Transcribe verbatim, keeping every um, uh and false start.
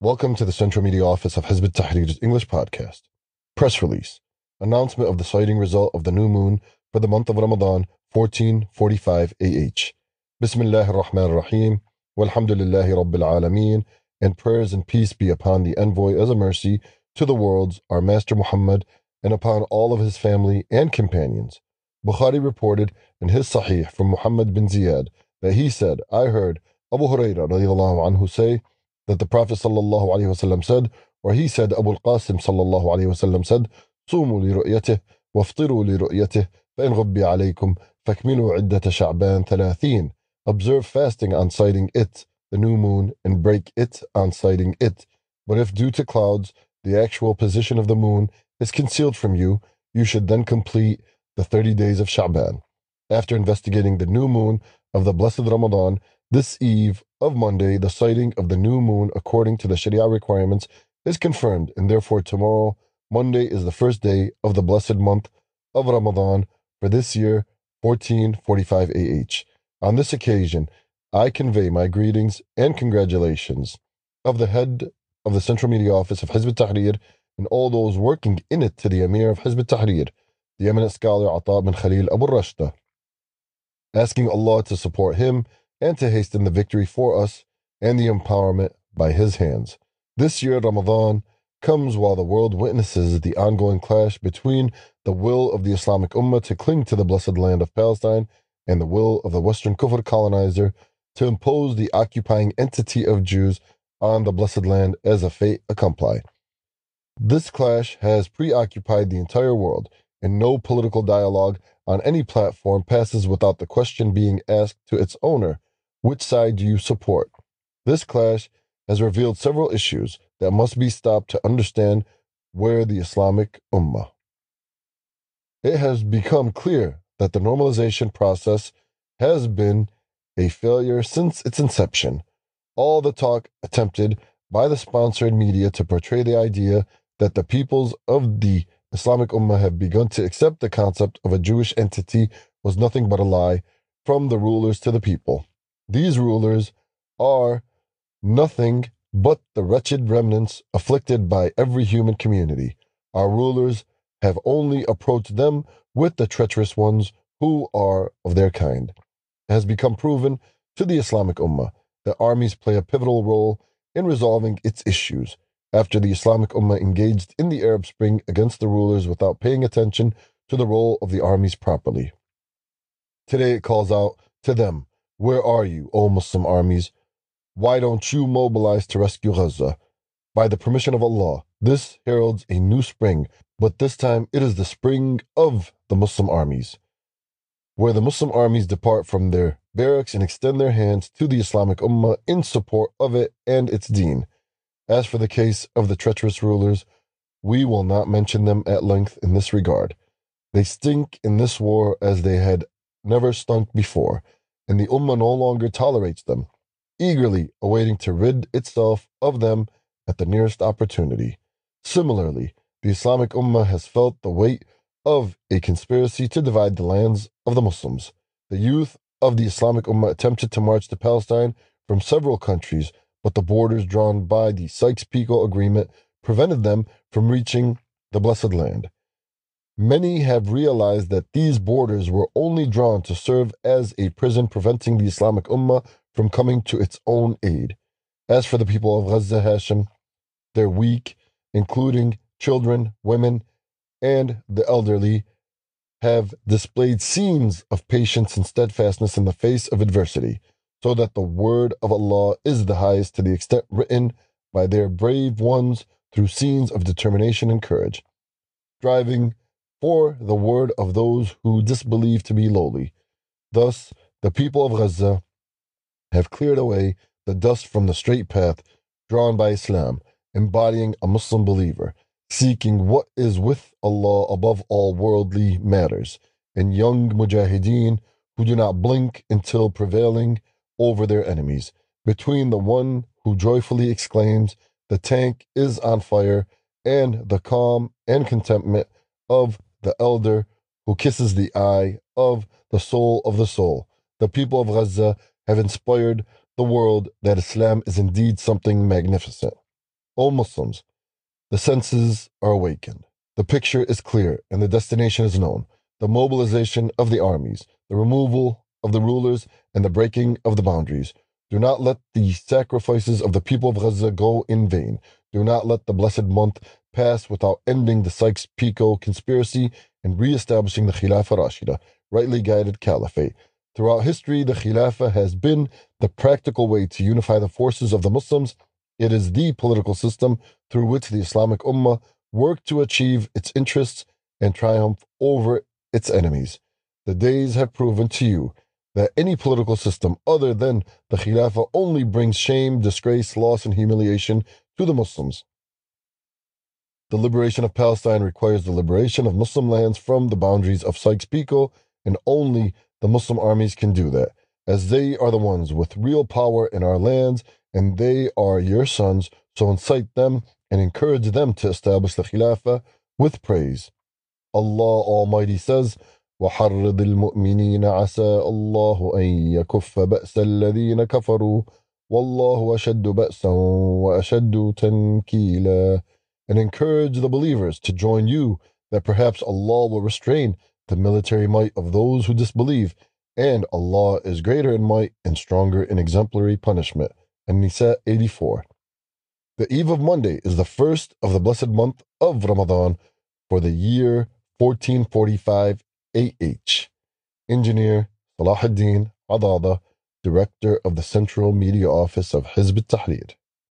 Welcome to the Central Media Office of Hizb ut-Tahrir's English podcast. Press release. Announcement of the sighting result of the new moon for the month of Ramadan, fourteen forty-five A H. Bismillah ar-Rahman ar-Rahim. Walhamdulillahi Rabbil Alameen. And prayers and peace be upon the envoy as a mercy to the worlds, our Master Muhammad, and upon all of his family and companions. Bukhari reported in his Sahih from Muhammad bin Ziyad that he said, I heard Abu Hurairah radiallahu anhu say, that the Prophet sallallahu alaihi wasallam said, or he said, Abu al-Qasim sallallahu alaihi wasallam said, صوموا لرؤيته وافطروا لرؤيته فإن غبي عليكم فاكملوا عدة شعبان ثلاثين. Observe fasting on sighting it, the new moon, and break it on sighting it. But if due to clouds, the actual position of the moon is concealed from you, you should then complete the thirty days of Sha'ban. After investigating the new moon of the blessed Ramadan, this eve of Monday, the sighting of the new moon according to the Sharia requirements is confirmed, and therefore tomorrow, Monday, is the first day of the blessed month of Ramadan for this year, fourteen forty-five A H. On this occasion, I convey my greetings and congratulations of the head of the Central Media Office of Hizb ut-Tahrir and all those working in it to the Emir of Hizb ut-Tahrir, the eminent scholar Ata bin Khalil Abu Rashda, asking Allah to support him and to hasten the victory for us and the empowerment by his hands. This year, Ramadan comes while the world witnesses the ongoing clash between the will of the Islamic Ummah to cling to the blessed land of Palestine and the will of the Western Kufr colonizer to impose the occupying entity of Jews on the blessed land as a fait accompli. This clash has preoccupied the entire world, and no political dialogue on any platform passes without the question being asked to its owner, which side do you support? This clash has revealed several issues that must be stopped to understand where the Islamic Ummah. It has become clear that the normalization process has been a failure since its inception. All the talk attempted by the sponsored media to portray the idea that the peoples of the Islamic Ummah have begun to accept the concept of a Jewish entity was nothing but a lie from the rulers to the people. These rulers are nothing but the wretched remnants afflicted by every human community. Our rulers have only approached them with the treacherous ones who are of their kind. It has become proven to the Islamic Ummah that armies play a pivotal role in resolving its issues. After the Islamic Ummah engaged in the Arab Spring against the rulers without paying attention to the role of the armies properly. Today it calls out to them, where are you, O Muslim armies? Why don't you mobilize to rescue Gaza? By the permission of Allah, this heralds a new spring, but this time it is the spring of the Muslim armies, where the Muslim armies depart from their barracks and extend their hands to the Islamic Ummah in support of it and its deen. As for the case of the treacherous rulers, we will not mention them at length in this regard. They stink in this war as they had never stunk before, and the Ummah no longer tolerates them, eagerly awaiting to rid itself of them at the nearest opportunity. Similarly, the Islamic Ummah has felt the weight of a conspiracy to divide the lands of the Muslims. The youth of the Islamic Ummah attempted to march to Palestine from several countries, but the borders drawn by the Sykes-Picot Agreement prevented them from reaching the blessed land. Many have realized that these borders were only drawn to serve as a prison preventing the Islamic Ummah from coming to its own aid. As for the people of Gaza, Hashem, they're weak, including children, women, and the elderly, have displayed scenes of patience and steadfastness in the face of adversity, so that the word of Allah is the highest to the extent written by their brave ones through scenes of determination and courage, striving for the word of those who disbelieve to be lowly. Thus, the people of Gaza have cleared away the dust from the straight path drawn by Islam, embodying a Muslim believer, seeking what is with Allah above all worldly matters, and young mujahideen who do not blink until prevailing over their enemies, between the one who joyfully exclaims, the tank is on fire, and the calm and contentment of the elder who kisses the eye of the soul of the soul. The people of Gaza have inspired the world that Islam is indeed something magnificent. O Muslims, the senses are awakened. The picture is clear and the destination is known. The mobilization of the armies, the removal of the rulers, and the breaking of the boundaries. Do not let the sacrifices of the people of Gaza go in vain. Do not let the blessed month pass without ending the Sykes-Picot conspiracy and re-establishing the Khilafah Rashida, rightly guided caliphate. Throughout history, the Khilafah has been the practical way to unify the forces of the Muslims. It is the political system through which the Islamic Ummah worked to achieve its interests and triumph over its enemies. The days have proven to you that any political system other than the Khilafah only brings shame, disgrace, loss, and humiliation to the Muslims. The liberation of Palestine requires the liberation of Muslim lands from the boundaries of Sykes-Picot, and only the Muslim armies can do that, as they are the ones with real power in our lands, and they are your sons, so incite them and encourage them to establish the Khilafah with praise. Allah Almighty says, وَحَرِّضِ الْمُؤْمِنِينَ عَسَىٰ اللَّهُ أَن يَكُفَّ بَأْسَ الَّذِينَ كَفَرُوا وَاللَّهُ أَشَدُّ بَأْسًا وَأَشَدُّ تَنْكِيلًا. And encourage the believers to join you, that perhaps Allah will restrain the military might of those who disbelieve, and Allah is greater in might and stronger in exemplary punishment. An-Nisa eighty-four. The eve of Monday is the first of the blessed month of Ramadan for the year fourteen forty-five A H. Engineer Salahuddin Adada, Director of the Central Media Office of Hizb ut-Tahrir.